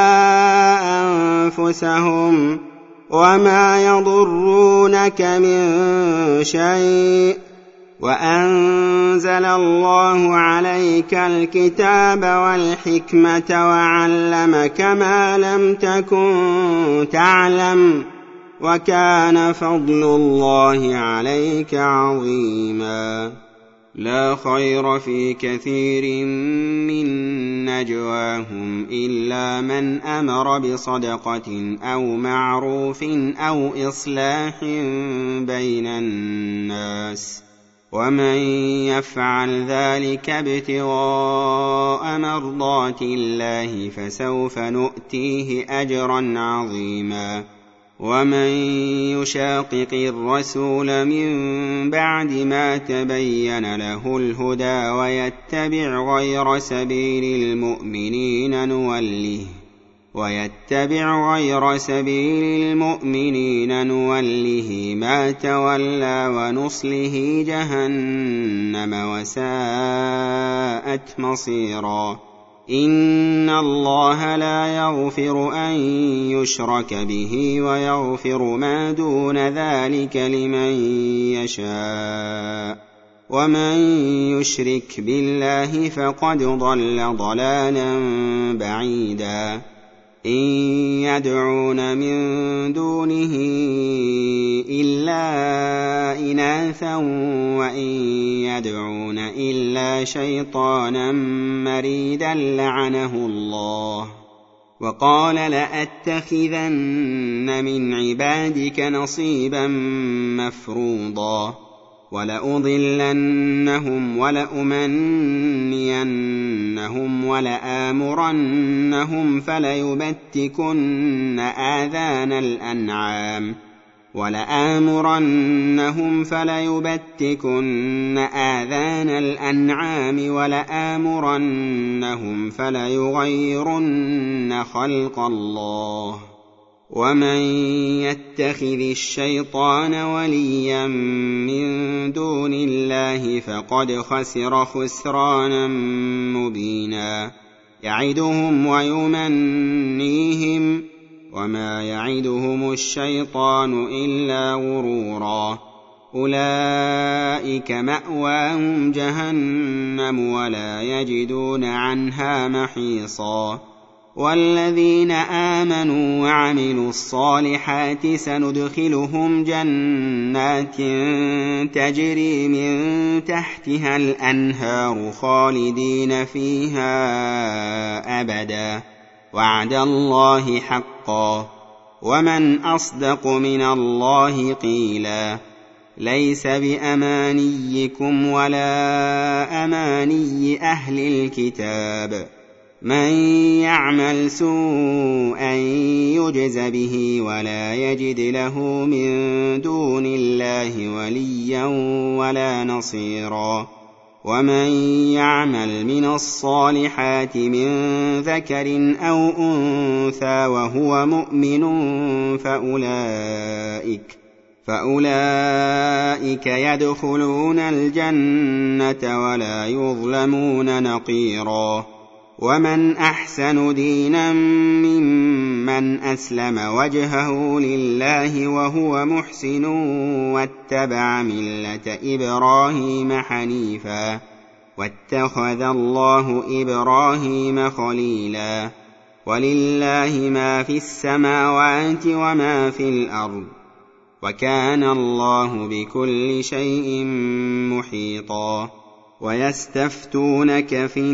أنفسهم وما يضرونك من شيء. وأنزل الله عليك الكتاب والحكمة وعلمك ما لم تكن تعلم وكان فضل الله عليك عظيما. لا خير في كثير من نجواهم إلا من أمر بصدقة أو معروف أو إصلاح بين الناس ومن يفعل ذلك ابتغاء مرضات الله فسوف نؤتيه أجرا عظيما. ومن يشاقق الرسول من بعد ما تبين له الهدى ويتبع غير سبيل المؤمنين نوله ويتبع غير سبيل المؤمنين نوله ما تولى ونصله جهنم وساءت مصيرا. إن الله لا يغفر أن يشرك به ويغفر ما دون ذلك لمن يشاء ومن يشرك بالله فقد ضل ضلالا بعيدا. إن يدعون من دونه إلا إناثا وإن يدعون إلا شيطانا مريدا لعنه الله. وقال لأتخذن من عبادك نصيبا مفروضا ولأضلنهم ولأمنينهم ولآمرنهم فليبتكن آذان الأنعام ولآمرنهم فليبتكن آذان الأنعام ولآمرنهم فليغيرن خلق الله. ومن يتخذ الشيطان وليا من دون الله فقد خسر خسرانا مبينا. يعدهم ويمنيهم وما يعدهم الشيطان إلا غرورا. أولئك مأواهم جهنم ولا يجدون عنها محيصا. والذين آمنوا وعملوا الصالحات سندخلهم جنات تجري من تحتها الأنهار خالدين فيها أبدا وعد الله حقا ومن أصدق من الله قيلا. ليس بأمانيكم ولا أماني أهل الكتاب من يعمل سوءا يجز به ولا يجد له من دون الله وليا ولا نصيرا ومن يعمل من الصالحات من ذكر أو أنثى وهو مؤمن فأولئك فأولئك يدخلون الجنة ولا يظلمون نقيرا ومن أحسن دينا ممن أسلم وجهه لله وهو محسن واتبع ملة إبراهيم حنيفا واتخذ الله إبراهيم خليلا ولله ما في السماوات وما في الأرض وكان الله بكل شيء محيطا ويستفتونك في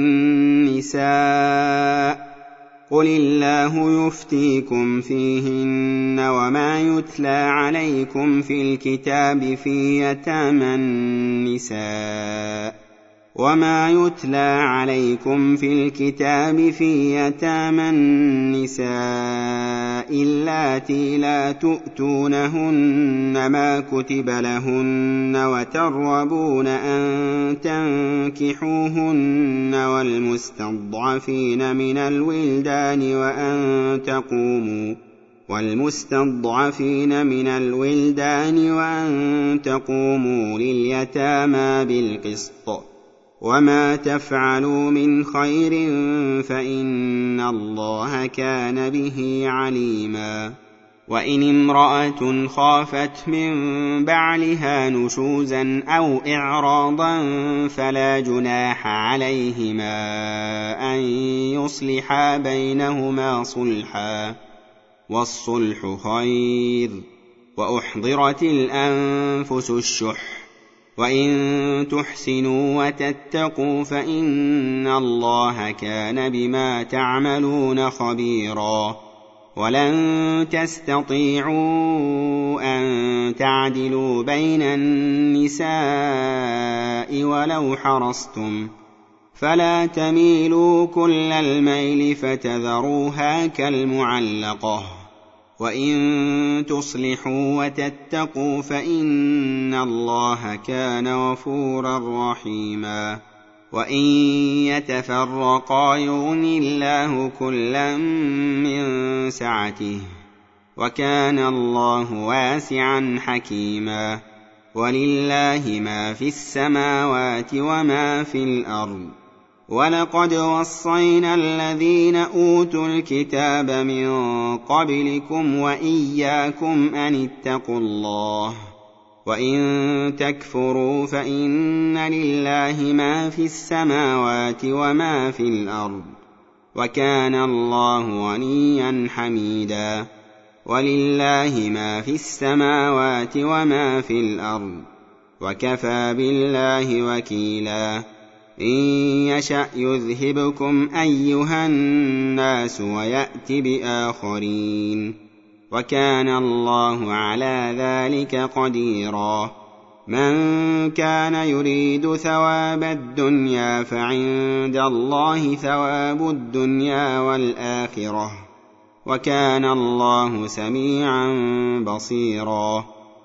النساء قل الله يفتيكم فيهن وما يتلى عليكم في الكتاب في يتامى النساء وما يتلى عليكم في الكتاب في يتامى النساء اللاتي لا تؤتونهن ما كتب لهن وترغبون أن تنكحوهن والمستضعفين من الولدان وأن تقوموا والمستضعفين من الولدان وأن تقوموا لليتامى بالقسط وما تفعلوا من خير فإن الله كان به عليما وإن امرأة خافت من بعلها نشوزا أو إعراضا فلا جناح عليهما أن يصلحا بينهما صلحا والصلح خير وأحضرت الأنفس الشح وإن تحسنوا وتتقوا فإن الله كان بما تعملون خبيرا ولن تستطيعوا أن تعدلوا بين النساء ولو حرصتم فلا تميلوا كل الميل فتذروها كالمعلقة وإن تصلحوا وتتقوا فإن الله كان غفورا رحيما وإن يتفرقا يغن الله كلا من سعته وكان الله واسعا حكيما ولله ما في السماوات وما في الأرض ولقد وصينا الذين أوتوا الكتاب من قبلكم وإياكم أن اتقوا الله وإن تكفروا فإن لله ما في السماوات وما في الأرض وكان الله غنيا حميدا ولله ما في السماوات وما في الأرض وكفى بالله وكيلا إن يشأ يذهبكم أيها الناس ويأت بآخرين وكان الله على ذلك قديرا من كان يريد ثواب الدنيا فعند الله ثواب الدنيا والآخرة وكان الله سميعا بصيرا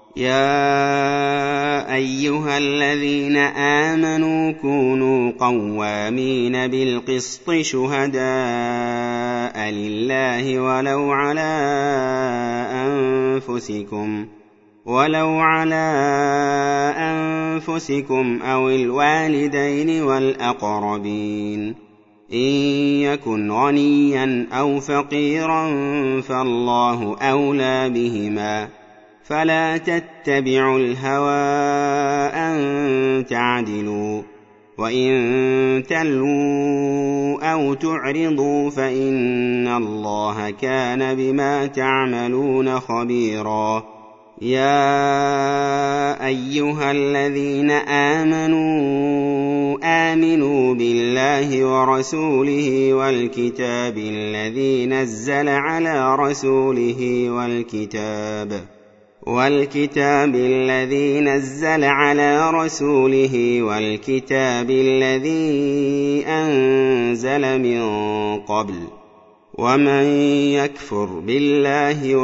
يا أيها الذين آمنوا كونوا قوامين بالقسط شهداء لله ولو على أنفسكم ولو على أنفسكم أو الوالدين والأقربين إن يكن غنيا أو فقيرا فالله أولى بهما فلا تتبعوا الهوى أن تعدلوا وإن تلووا أو تعرضوا فإن الله كان بما تعملون خبيرا يا أيها الذين آمنوا آمنوا بالله ورسوله والكتاب الذي نزل على رسوله والكتاب والكتاب الذي نزل على رسوله والكتاب الذي أنزل من قبل ومن يكفر بالله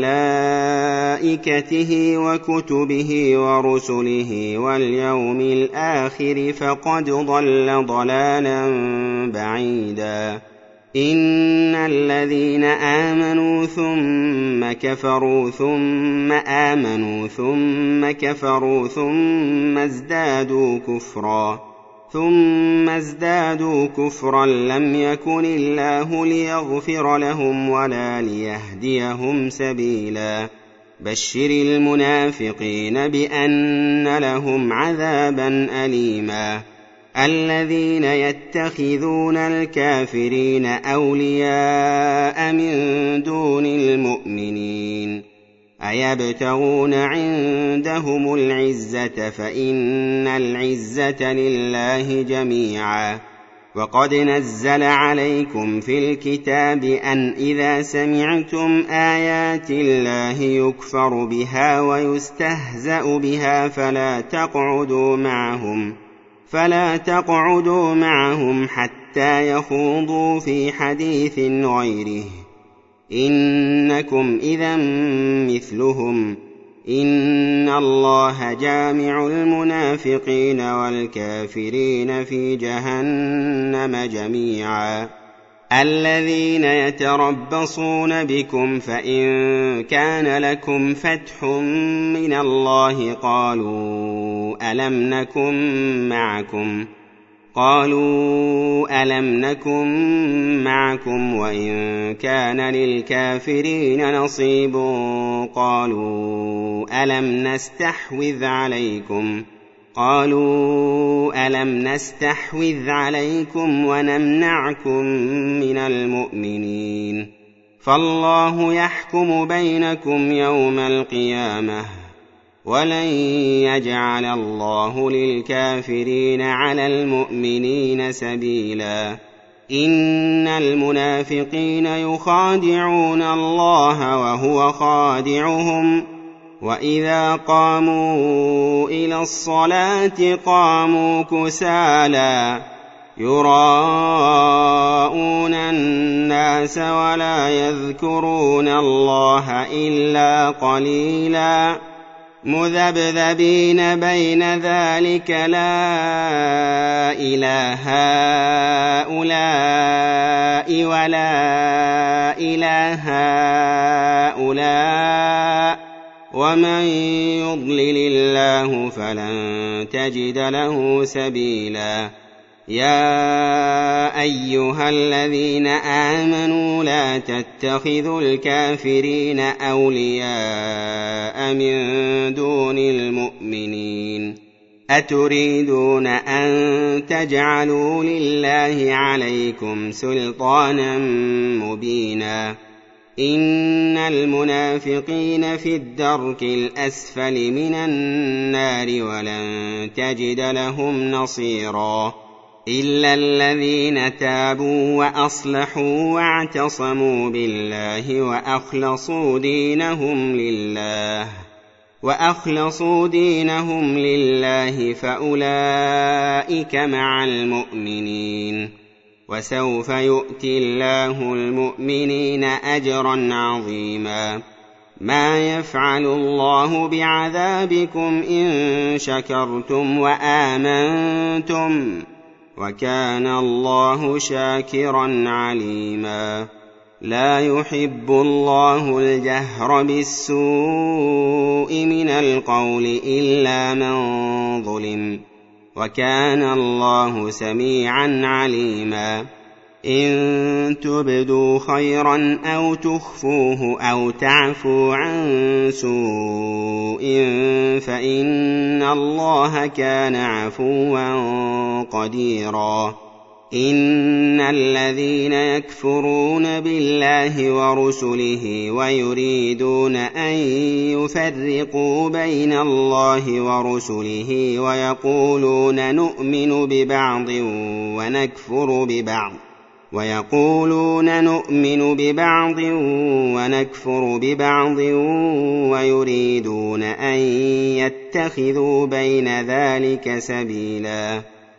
وملائكته وكتبه ورسله واليوم الآخر فقد ضل ضلالا بعيدا إن الذين آمنوا ثم كفروا ثم آمنوا ثم كفروا ثم ازدادوا كفرا ثم ازدادوا كفرا لم يكن الله ليغفر لهم ولا ليهديهم سبيلا بشر المنافقين بأن لهم عذابا أليما الذين يتخذون الكافرين أولياء من دون المؤمنين أيبتغون عندهم العزة فإن العزة لله جميعا وقد نزل عليكم في الكتاب أن إذا سمعتم آيات الله يكفر بها ويستهزأ بها فلا تقعدوا معهم فلا تقعدوا معهم حتى يخوضوا في حديث غيره إنكم إذا مثلهم إن الله جامع المنافقين والكافرين في جهنم جميعا الذين يتربصون بكم فإن كان لكم فتح من الله قالوا ألم نكن معكم قالوا ألم نكن معكم وإن كان للكافرين نصيب قالوا ألم نستحوذ عليكم قالوا ألم نستحوذ عليكم ونمنعكم من المؤمنين فالله يحكم بينكم يوم القيامة ولن يجعل الله للكافرين على المؤمنين سبيلا إن المنافقين يخادعون الله وهو خادعهم وإذا قاموا إلى الصلاة قاموا كسالى يراءون الناس ولا يذكرون الله إلا قليلا مذبذبين بين ذلك لا إله هؤلاء ولا إله هؤلاء ومن يضلل الله فلن تجد له سبيلا يا أيها الذين آمنوا لا تتخذوا الكافرين أولياء من دون المؤمنين أتريدون أن تجعلوا لله عليكم سلطانا مبينا إن المنافقين في الدرك الأسفل من النار ولن تجد لهم نصيرا إلا الذين تابوا وأصلحوا واعتصموا بالله وأخلصوا دينهم لله وأخلصوا دينهم لله فأولئك مع المؤمنين وسوف يؤتي الله المؤمنين أجرا عظيما ما يفعل الله بعذابكم إن شكرتم وآمنتم وكان الله شاكرا عليما لا يحب الله الجهر بالسوء من القول إلا من ظلم وكان الله سميعا عليما إن تبدوا خيرا أو تخفوه أو تعفوا عن سوء فإن الله كان عفوا قديرا إن الذين يكفرون بالله ورسله ويريدون أن يفرقوا بين الله ورسله ويقولون نؤمن ببعض ونكفر ببعض ويقولون نؤمن ببعض ونكفر ببعض ويريدون أن يتخذوا بين ذلك سبيلا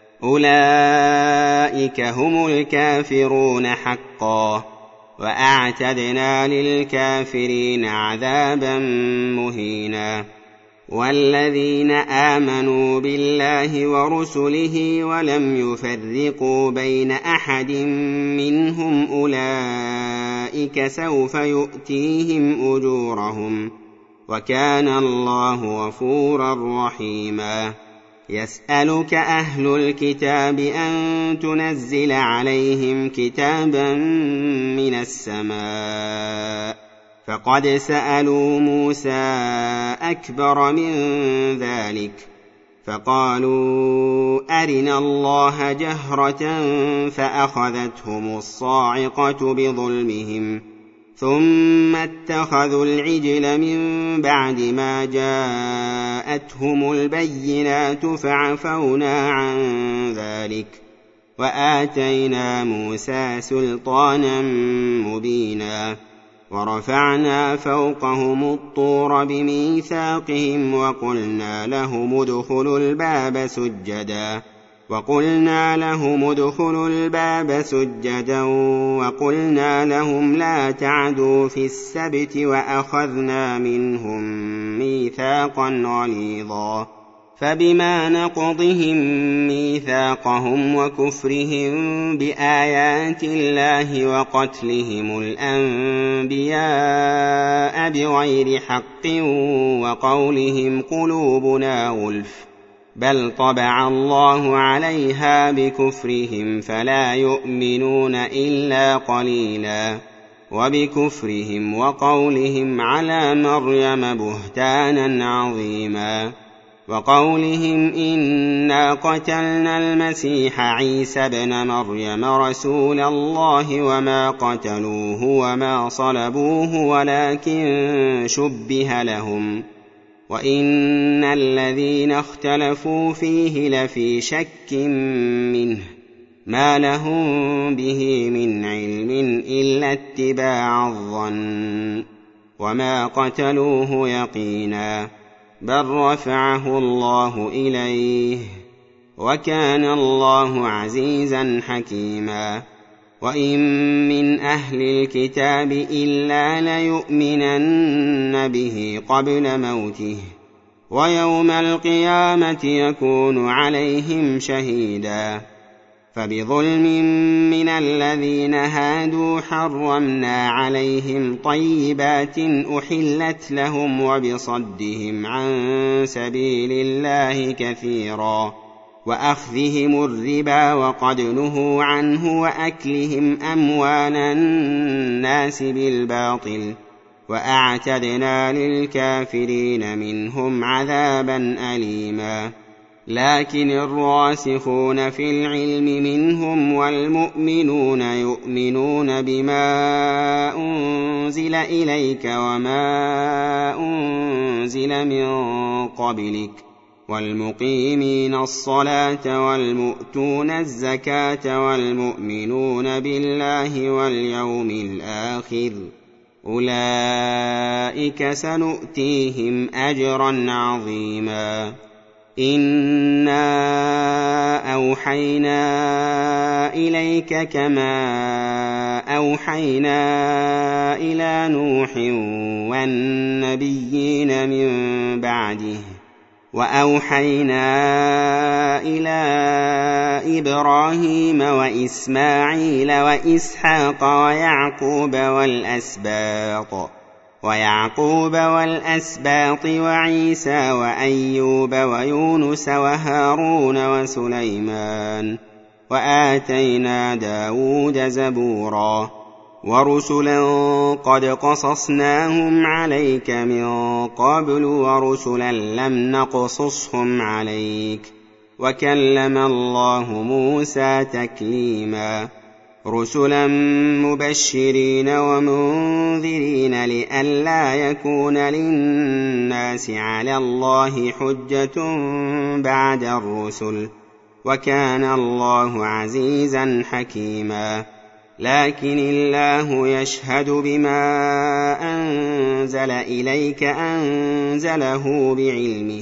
أولئك هم الكافرون حقا وأعتدنا للكافرين عذابا مهينا والذين آمنوا بالله ورسله ولم يفرقوا بين أحد منهم أولئك سوف يؤتيهم أجورهم وكان الله غفورا رحيما يسألك أهل الكتاب أن تنزل عليهم كتابا من السماء فقد سألوا موسى أكبر من ذلك فقالوا أرنا الله جهرة فأخذتهم الصاعقة بظلمهم ثم اتخذوا العجل من بعد ما جاءتهم البينات فعفونا عن ذلك وآتينا موسى سلطانا مبينا ورفعنا فوقهم الطور بميثاقهم وقلنا لهم ادخلوا الباب سجدا وقلنا لهم ادخلوا الباب سجدا وقلنا لهم لا تعدوا في السبت وأخذنا منهم ميثاقا غليظا فبما نقضهم ميثاقهم وكفرهم بآيات الله وقتلهم الأنبياء بغير حق وقولهم قلوبنا غلف بل طبع الله عليها بكفرهم فلا يؤمنون إلا قليلا وبكفرهم وقولهم على مريم بهتانا عظيما وقولهم إنا قتلنا المسيح عيسى ابن مريم رسول الله وما قتلوه وما صلبوه ولكن شبه لهم وإن الذين اختلفوا فيه لفي شك منه ما لهم به من علم إلا اتباع الظن وما قتلوه يقينا بل رفعه الله إليه وكان الله عزيزا حكيما وإن من أهل الكتاب إلا ليؤمنن به قبل موته ويوم القيامة يكون عليهم شهيدا فبظلم من الذين هادوا حرمنا عليهم طيبات أحلت لهم وبصدهم عن سبيل الله كثيرا وأخذهم الربا وقد نهوا عنه وأكلهم أموال الناس بالباطل وأعتدنا للكافرين منهم عذابا أليما لكن الراسخون في العلم منهم والمؤمنون يؤمنون بما أنزل إليك وما أنزل من قبلك والمقيمين الصلاة والمؤتون الزكاة والمؤمنون بالله واليوم الآخر أولئك سنؤتيهم أجرا عظيما إنا أوحينا إليك كما أوحينا إلى نوح والنبيين من بعده وأوحينا إلى إبراهيم وإسماعيل وإسحاق ويعقوب والأسباط ويعقوب والأسباط وعيسى وأيوب ويونس وهارون وسليمان وآتينا داود زبورا ورسلا قد قصصناهم عليك من قبل ورسلا لم نقصصهم عليك وكلم الله موسى تكليما رسلا مبشرين ومنذرين لئلا يكون للناس على الله حجة بعد الرسل وكان الله عزيزا حكيما لكن الله يشهد بما أنزل إليك أنزله بعلمه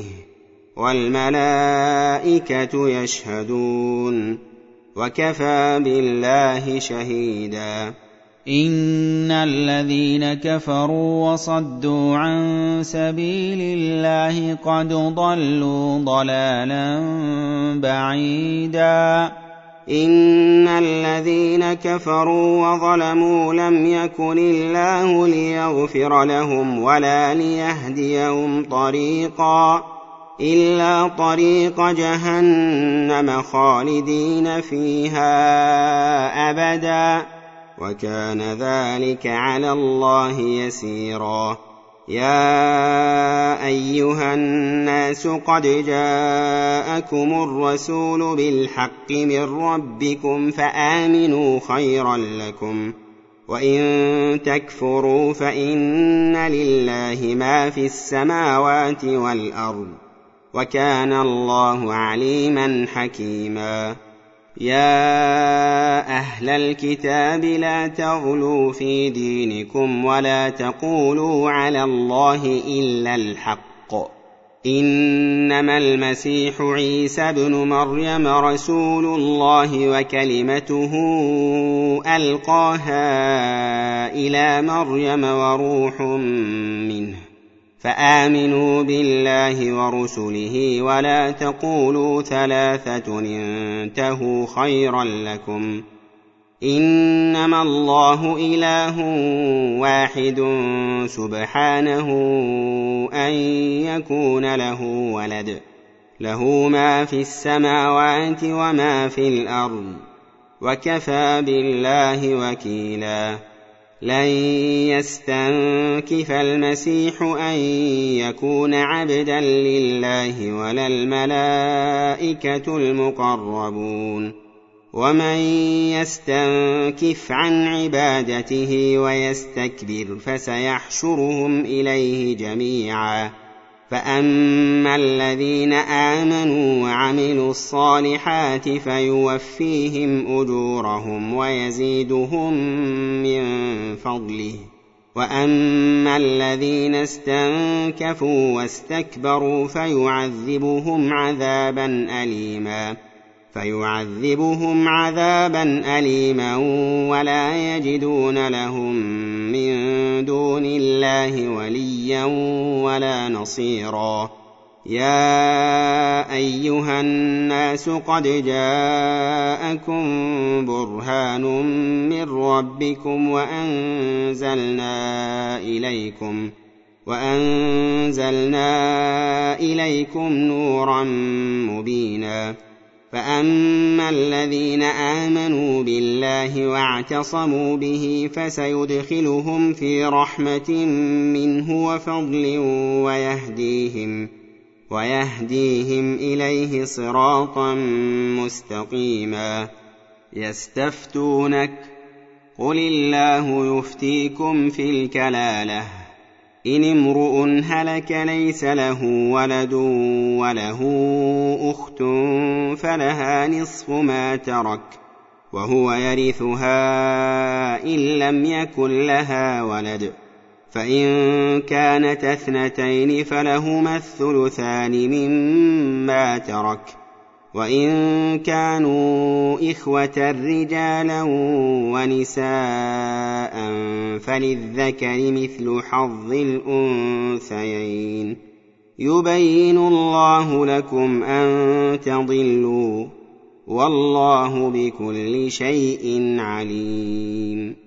والملائكة يشهدون وكفى بالله شهيدا. إن الذين كفروا وصدوا عن سبيل الله قد ضلوا ضلالا بعيدا. إن الذين كفروا وظلموا لم يكن الله ليغفر لهم ولا ليهديهم طريقا إلا طريق جهنم خالدين فيها أبدا وكان ذلك على الله يسيرا. يا أيها الناس قد جاءكم الرسول بالحق من ربكم فآمنوا خيرا لكم وإن تكفروا فإن لله ما في السماوات والأرض وكان الله عليما حكيما. يا أهل الكتاب لا تغلوا في دينكم ولا تقولوا على الله إلا الحق إنما المسيح عيسى ابن مريم رسول الله وكلمته ألقاها إلى مريم وروح منه فآمنوا بالله ورسله ولا تقولوا ثلاثة انتهوا خيرا لكم إنما الله إله واحد سبحانه أن يكون له ولد له ما في السماوات وما في الأرض وكفى بالله وكيلا. لن يستنكف المسيح أن يكون عبدا لله ولا الملائكة المقربون ومن يستنكف عن عبادته ويستكبر فسيحشرهم إليه جميعا. فأما الذين آمنوا وعملوا الصالحات فيوفيهم أجورهم ويزيدهم من فضله وأما الذين استنكفوا واستكبروا فيعذبهم عذابا أليما فيعذبهم عذابا أليما ولا يجدون لهم من دون الله وليا ولا نصيرا. يا أيها الناس قد جاءكم برهان من ربكم وأنزلنا إليكم وأنزلنا إليكم نورا مبينا. فأما الذين آمنوا بالله واعتصموا به فسيدخلهم في رحمة منه وفضل ويهديهم, ويهديهم إليه صراطا مستقيما. يستفتونك قل الله يفتيكم في الكلالة إن امرؤ هلك ليس له ولد وله أخت فلها نصف ما ترك وهو يرثها إن لم يكن لها ولد فإن كانت اثنتين فلهما الثلثان مما ترك وإن كانوا إخوة رجالا ونساء فللذكر مثل حظ الأنثيين يبين الله لكم أن تضلوا والله بكل شيء عليم.